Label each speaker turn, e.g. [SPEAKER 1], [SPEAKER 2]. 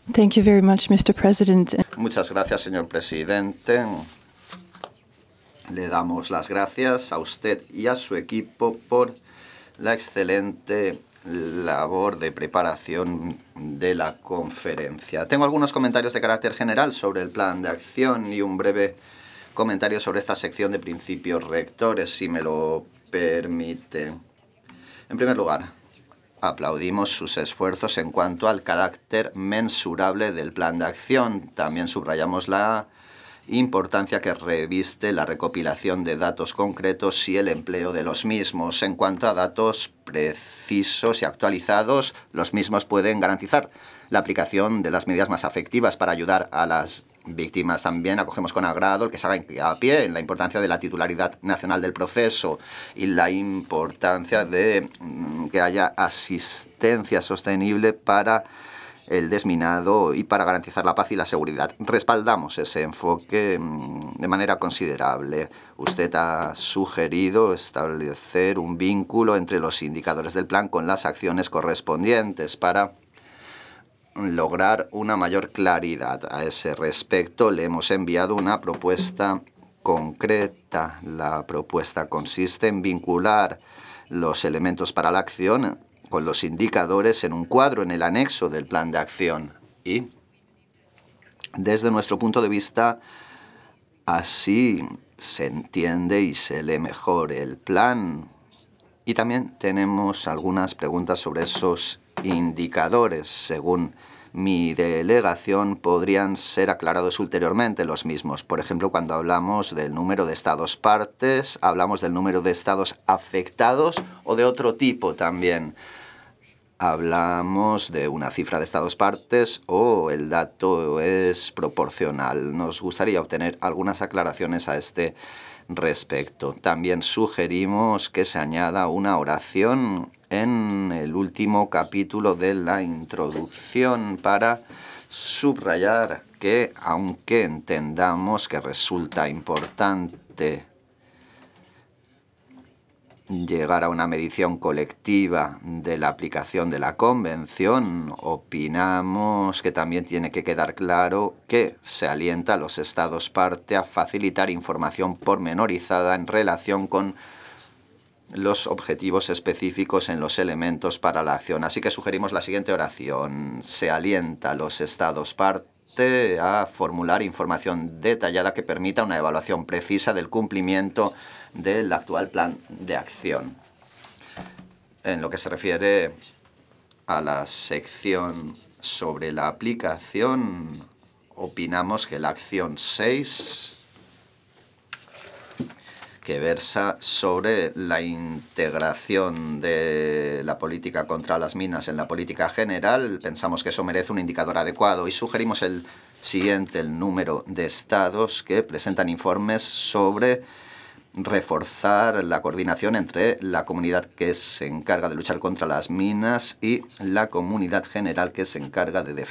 [SPEAKER 1] Thank you very much, Mr. President.
[SPEAKER 2] Muchas gracias, señor presidente. Le damos las gracias a usted y a su equipo por la excelente labor de preparación de la conferencia. Tengo algunos comentarios de carácter general sobre el plan de acción y un breve comentario sobre esta sección de principios rectores, si me lo permite. En primer lugar, aplaudimos sus esfuerzos en cuanto al carácter mensurable del plan de acción. También subrayamos la importancia que reviste la recopilación de datos concretos y el empleo de los mismos. En cuanto a datos precisos y actualizados, los mismos pueden garantizar la aplicación de las medidas más efectivas para ayudar a las víctimas. También acogemos con agrado el que se haga hincapié en la importancia de la titularidad nacional del proceso y la importancia de que haya asistencia sostenible para el desminado y para garantizar la paz y la seguridad. Respaldamos ese enfoque de manera considerable. Usted ha sugerido establecer un vínculo entre los indicadores del plan con las acciones correspondientes para lograr una mayor claridad. A ese respecto, le hemos enviado una propuesta concreta. La propuesta consiste en vincular los elementos para la acción con los indicadores en un cuadro en el anexo del plan de acción. Y, desde nuestro punto de vista, así se entiende y se lee mejor el plan. Y también tenemos algunas preguntas sobre esos indicadores. Según mi delegación, podrían ser aclarados ulteriormente los mismos. Por ejemplo, cuando hablamos del número de estados partes, hablamos del número de estados afectados o de otro tipo también. Hablamos de una cifra de estados partes o el dato es proporcional. Nos gustaría obtener algunas aclaraciones a este respecto. También sugerimos que se añada una oración en el último capítulo de la introducción para subrayar que, aunque entendamos que resulta importante llegar a una medición colectiva de la aplicación de la Convención, opinamos que también tiene que quedar claro que se alienta a los Estados parte a facilitar información pormenorizada en relación con los objetivos específicos en los elementos para la acción. Así que sugerimos la siguiente oración. Se alienta a los Estados parte a formular información detallada que permita una evaluación precisa del cumplimiento del actual plan de acción. En lo que se refiere a la sección sobre la aplicación, opinamos que la acción 6, que versa sobre la integración de la política contra las minas en la política general, pensamos que eso merece un indicador adecuado y sugerimos el siguiente, el número de estados que presentan informes sobre reforzar la coordinación entre la comunidad que se encarga de luchar contra las minas y la comunidad general que se encarga de defender